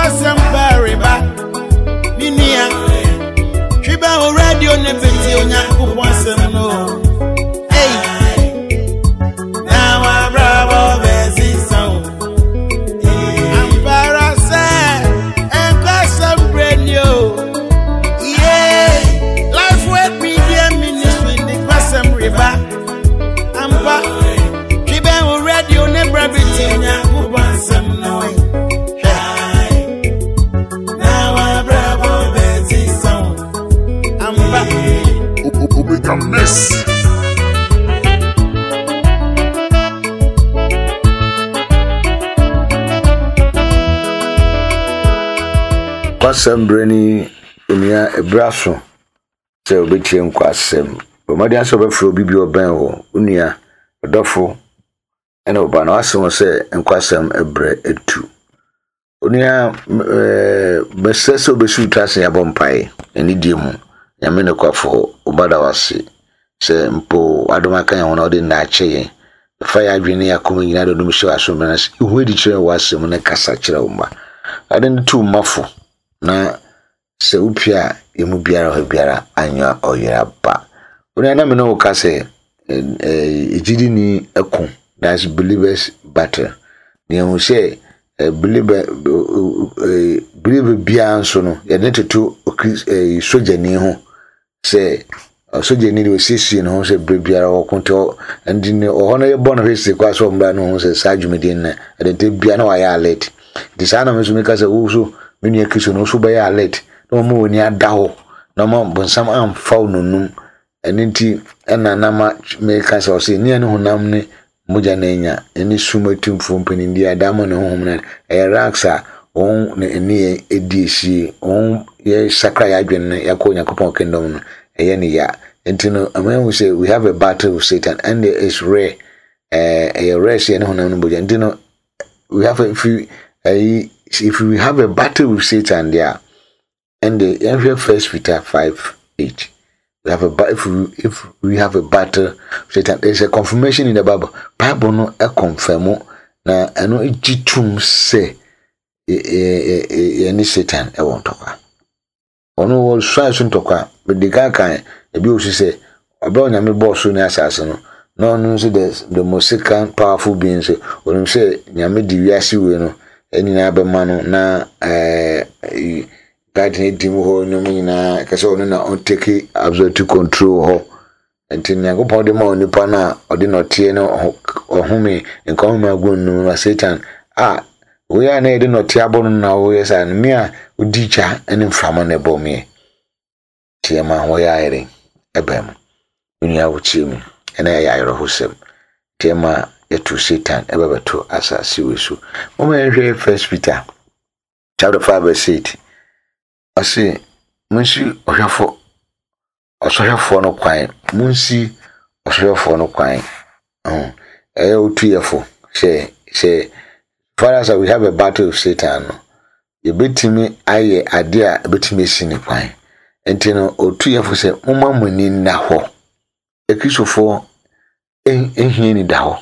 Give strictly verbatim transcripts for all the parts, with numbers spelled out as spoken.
kwasam very bad. Minia, Triba already on the video, Naku Wansam no. Hey, now I'm bravo, Bessie song. I'm parasite and kwasam brand new. Yeah, life with me, dear ministry, the kwasam river. I'm back. Triba already on the video, Naku Wansam no. Omega Mess. Kwasam brani unia ebraso se obetie nkwasam bomadi aso befro bibi oban ho unia odofo ena oba na waso se nkwasam ebre etu unia eh beseso besu trase yabompai eni diemu nyame ne kwafo obada wase se mpo adoma kan ho na ode na ache fa ya adwene yakoma nyina do no so aso mena ihu edi kire wase mo ne kasa kire umba ade ne tu mafo na se upia emu biara ho biara anya oyera ba ode na me no ka se ejidi ni ekon that's believers battle ni hu se believer believer bia nso no ye ne tetu soja ni ho se soja ni we sisi no se biara okunto andine ohono ye bono hesi kwa so mbra no se sajumedin na ade bia na wa ya alert disana me so me ka se wo so menu akiso no so ba ya alert no mo woni ada ho no mo bonsam am faw nonum enenti ena na ma me ka se o se ni ene honam ne moja na enya eni sumatum fompani ndi adamo ne honhom na e raksa on ne eni edisi on ye sakra ya adwen ya ko Yakobon kingdom no e ne ya entino amen we say we have a battle with Satan and it is rare eh a rare say ne honam no moja entino we have a, if we uh, if we have a battle with Satan there and the First Peter five eight we have a if we, if we have a battle Satan, there's a confirmation in the Bible. Bible no a confirm na eno ejitum se e e e ni Satan e won toka. Ono wo swa so toka be de kan kan e bi o se oba onyame boss no asase no no no so the the most powerful being so onu se nyame di wiase we no eni na be ma no na eh God need him ho no nyina ka so no na on take absolute control ho enti Yakobon de ma onipa na ode no tie no ohome nkan ma gonu na Satan ah we are na de no tie abo no na wo yesa no me a odicha ene mframa na ebo me tie ma ho ya ire ebem uni a wuchi mi ene ya ire ho sem tie ma yetu Satan ebebeto asasi wesu mo ma hwe First Peter chapter five verse eight ase munsi ohwafo osohwafo no kwan munsi osohwafo no kwan um eh otuyefo she she for us we have a battle with Satan no ye betimi aye ade a betimi sini kwan entino otuyefo se mumma muni na ho ekrisofo ehie ni da ho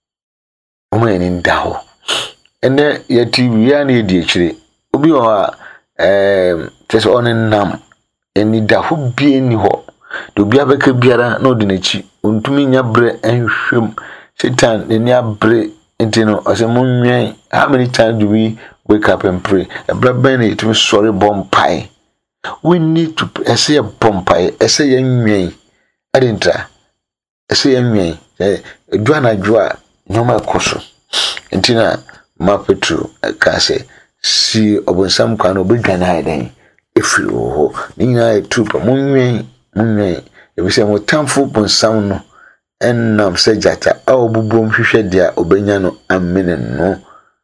mumma ni nda ho ene ye tv ya na edi ekire obi o ha eh just on nam eni da ho bie ni ho do bia beka biara na odinachi ontumi nya bre enhwem Satan eni abre entino asemunwen how many times do we wake up and pray e braben it me sorry bompai we need to say a bompai say yenwen adintra say yenwen eh duana dua nyoma koso entina mapetru ka say si obonsam kwa no bedwana haden efiri ho ninya etupa munwen munwen ebise mo tamfo bonsam no ennam sejata a obubom hwehwe dia obenya no amene no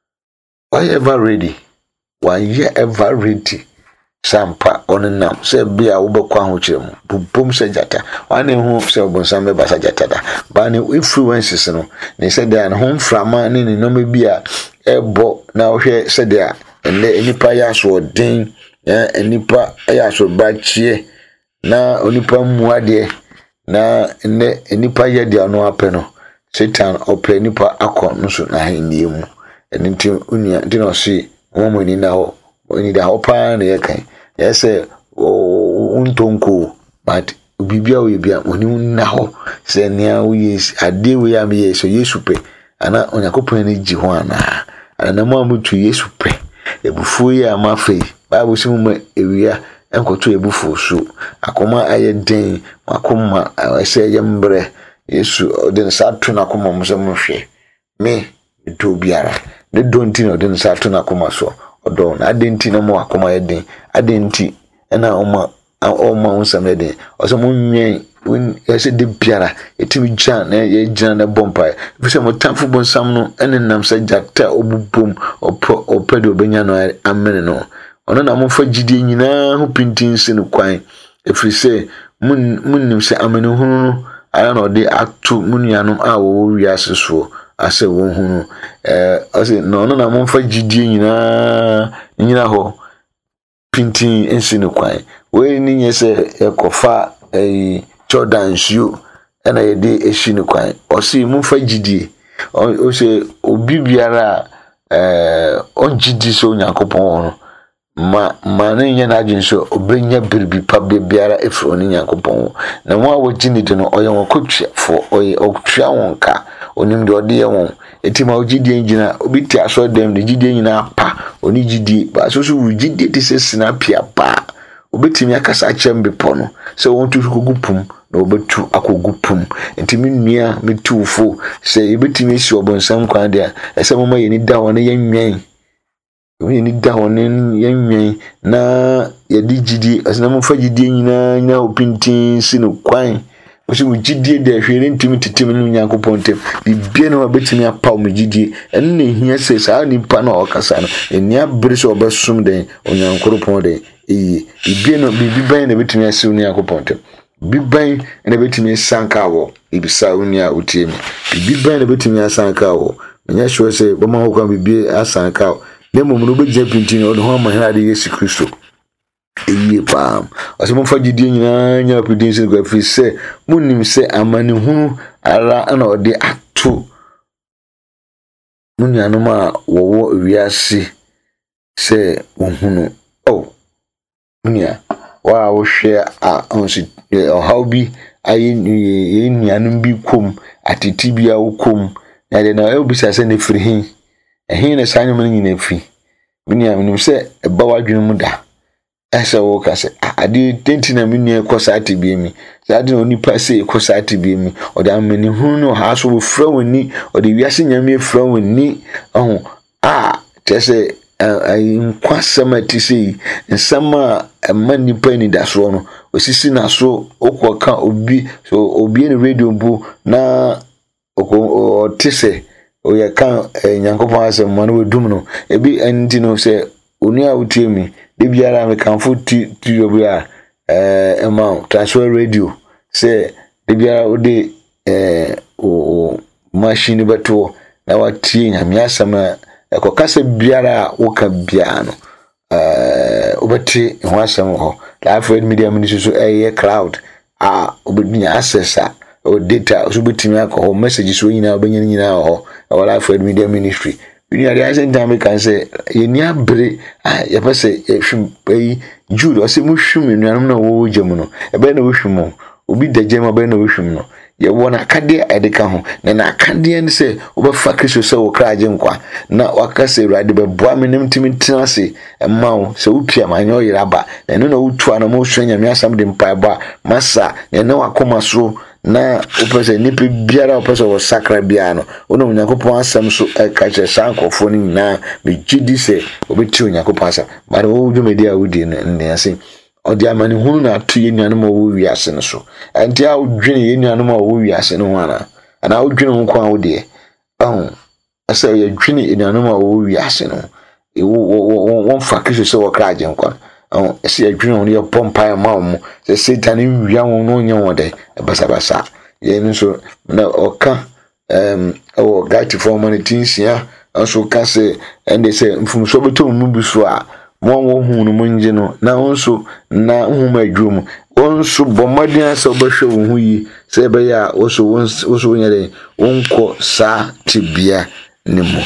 why ever ready why ye ever ready sampa onenam se bia wo bekwa ho kirem bubom sejata wane hu se obonsam be basajata da ba ne influences no ne se dia no ho frama ne ne no bia ebo na hwe se dia ene enipa ya so den eh enipa ya so bachie na onipa muade na ene enipa ya dia no apeno Satan ope nipa akọ nso na hanie mu enti unia ndi no si womoni na ho oni da hopa na ye kan ye say untonko but bibia we bia oni na ho say nia we ade we am ye so Yesu pe ana Onyankopon na ji ho ana ana na mo amutu Yesu pe ebufu ye amafe Bible simu ma ewia enkoto ebufu so akoma aye den akoma ase ye mbre Yesu odin satu na akoma mo se mo hwe me do biara ne donti na odin satu na akoma so odo na adenti na mo akoma ye den adenti ena oma oma unsam den oso mo nwen yase de biara etimi jan na ye jan na bompa fise mo tamfo bonsam no ene nam sa jakta obubom opo opedo benya no amene no ono na mo fa gidie nyina ho pintin se no kwan efrise mun munnim se amene hunu no ara no de atu munuanom a wo wiase so ase wo hunu eh ase no ono na mo fa gidie nyina nyina ho pintin ensi no kwan we ni nyese ekofa eh Jordan you and I did a shin kwan or see Mufa Gidi or say Obibiara eh on Gidi so Yankopon ma manin yan agent so bring your baby public biara if on Yankopon. Now what would Ginny do or your coach for or Trianka on him the dear one. A team of Gidi engineer Obitia saw them the Gidi in a pa or Gidi, but so we Gidi this is Sinapia pa. Obetimi akasa chembe pono se wontu kugupum na obetu akogupum entimi nua metufo se ebetimi esi obonsam kwan dia ese mama ye ni da won ye nwen ye ni da won ye nwen na ye digidi asena mo fagidi nyina nyina opintin sinu kwan osi mo gidie de hwere ntimi titim no Nyankopon tem bibie na obetimi apaw mo gidie enne hia se sa nipa na okasa no enia bere so obesum den Onyankopon den eh bibie no bibiban na betimi ase uni Nyankopon tem bibiban na betimi sanka wo ibisa uni a utiemi bibiban na betimi asanka wo nya sure se boma ho kwa bibie asanka na mom no begye pintin o ho ma hade Yesu Kristo eyi pam asemo fa gidie nyina nya pidin se kwa fi se munim se amane hu ara ana ode ato munuanom a wowo wiase se ohunu oh munia wa wo hwe a onsi ohawbi ayi ye nuanom bi kom atiti bia wo kom na de na e obisa se ne firi hin ehin ne sanyo man nyina fi munia munim se eba wadwenu mu da esa wo ka se ade tenti na munia kosati bi mi ade no nipa se kosati bi mi ode amani hu no ha so wo fra woni ode wiase nyame fra woni oh ah tese ai nkwasama tisi nsama ma nipa ni da so no osisi na so okoka obi so obi ni radio bu na oko tese oya kan Nyankopon asem mo no dum no ebi enti no se oni a utiemi de biara me kanfo ti ti obi a eh ema transfer radio se de biara ode eh o machine beto na watie nyame asema ekokasa biara woka bia no eh obeti ho asem ho live media ministry so eh cloud ah obinya access o data so betimi akọ message so nyina obenya nyina ho live media ministry we are the same time can say ye ni abre ah ye pese ehwim yi jude o se mu hwim nuanum na wo gem no e be na wo hwim obi dagem o be na wo hwim no ye wona akade edeka ho na na akade ne se wo be fa Kristo se wo kraje nkwa na wakase urade be boa menim timi tenase emma wo se wo pia ma nyo yiraba na no na wo tua na mo hwanya me asam de mpa ba masa na na wakoma so na opese ni pe biara opese wo sakra bia no ono Nyankopon asam so e ka che sankofo ni na me gidi se obeti Nyankopon asam ba wo dwuma dia wudi ne ase odi amani hunu na atu ye nuanom a wo wiase no so enti a wodwene ye nuanom a wo wiase no ana ana wodwene ho kwa wo de ahun asa ye dwene ye nuanom a wo wiase no e wo won fa Kristo se wo kraje nkwa ahun ese ye dwene ho ye pompa ma wo se Satan wia wo no nya wo de basa basa ye nso na oka em o gati for monetisia also ka se ende se mfumso beto mu biso a mo wo hu no munje no na wonso na hu ma dwom wonso bomadian se obehwe wo hu yi se be ya woso woso nyere wonko sa tibia nimo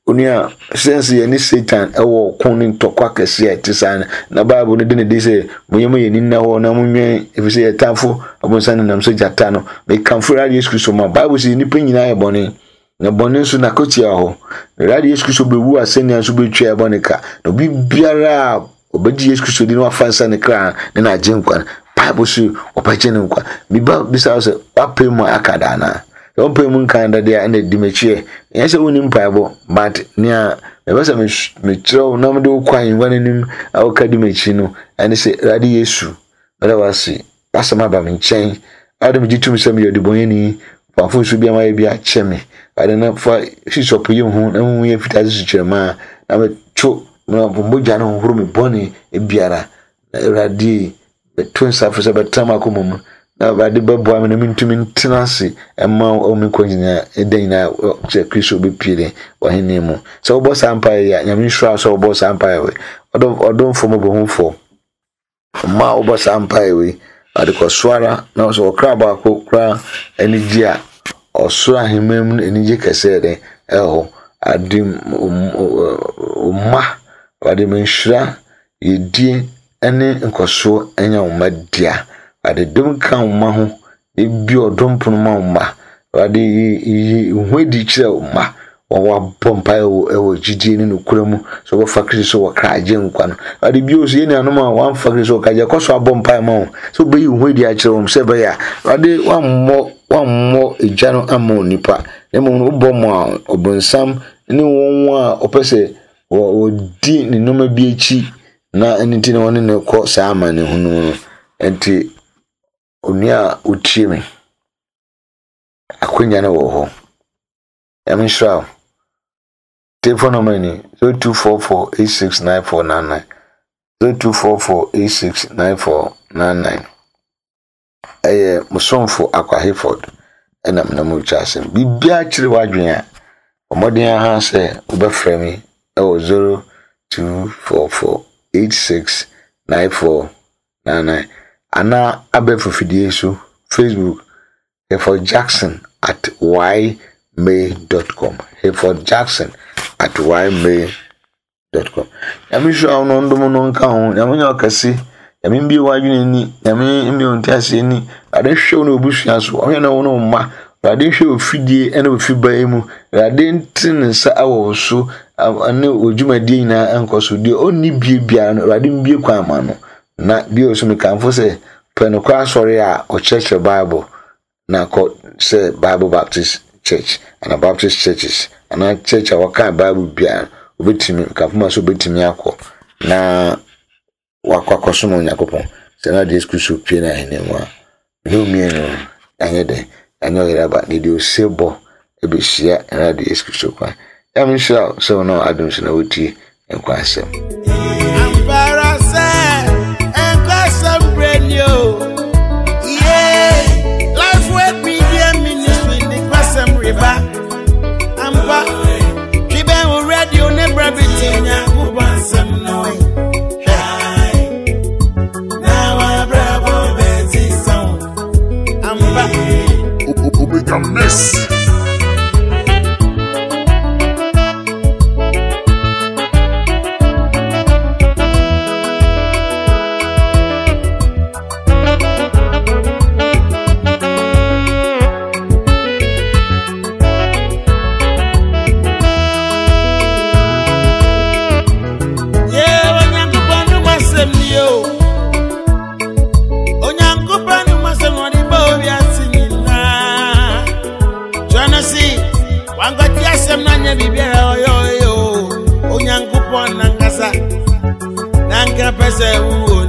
Unia sense any Satan ewo konin tokwa kese e tisana na Bible no de ne de say moyemo ye ninna ho na munwe if say etamfo abonsan nam so jata no me kamfo radio Yesu ma Bible say ni panyina e bone na bone so na kotia ho radio Yesu be wu asenia so be twa e bone ka no bibiara obedi Yesu di no afansa ne kra ne na agenkwa Bible so opache ne nkwa biba bisa say apemu akada na don't pay moon kind of there and the dimeche. Yes, I wouldn't payable, but near the was a metro, no do quine one in him, our cadimechino, and they say, Radi Yesu. But I was see, that's a mabam in chain. I don't do to me some of the boyini, for food should be my be a chemmy. I don't know for she's up you home, and we have it as a chairman. I'm a choke, no, Bojano, Rumi Bonnie, a biara, Radi, the twin suffers about Tamakumum. Na ba de babo am na mintumi ntenase emma o me kwanyina eden na che Kristo be pire wa hene mu so obo sampa ya nyame hwa so obo sampa we odo odo mfo bo humfo ma obo sampa we ade ko swara na so okra ba ko kra enigi a osura hemem enigi kese de eho adim umma ade menhira yedie ene nkoso enya umadia ade dum kan ma ho e bi odom pono ma ma ade yi hwedi kire ma wa bompa e wo jiji ni nokuramu so wo fakri so wo kraje nkwa no ade bi o so ye ni anoma wa fakri so kaje koso abompa ma so be yi hwedi a kire wo se be ya ade wa mmọ wa mmọ ejano ama onipa e mo no bo mo obonsam ni won a opese wo di ni noma bi echi na eniti na woni ne ko sa ama ne hunu enti Unia utimi akunya na wo ho Emisha telephone number ni zero two four four eight six nine four nine nine zero two four four eight six nine four nine nine eh musonfo Akwa Hayford ena mna mu chasem bibia kire wadwen a omodin ha se obefrɛ mi e wo zero two four four eight six nine four nine nine Ana abefufidie so Facebook Hayford Jackson at y mail dot com Hayford Jackson at y mail dot com Yami sho no ndomo no nka ho yami nya okasi yami mbi wadwene ni yami mbi ontiase ni ade hwe no obusua so ohwe na wono mma ade hwe ofidie ene ofiba mu ade ntin nsa awo so ane ojumadie nyina enkoso die onni bie bia no ade mbie kwa ama no na bi o so me kanfo se penokwa sorry a o church Bible na ko say Bible Baptist Church and Baptist churches and a church a waka Bible bia obetimi kanfo so obetimi akọ na wakwa kosomo nyakopon se na de excuse pie na henemu a no mi no anyede anyo ira ba de o sebo e be hia na de excuse kwa ya mi sha so no adum se na woti enkwa asem Miss Pese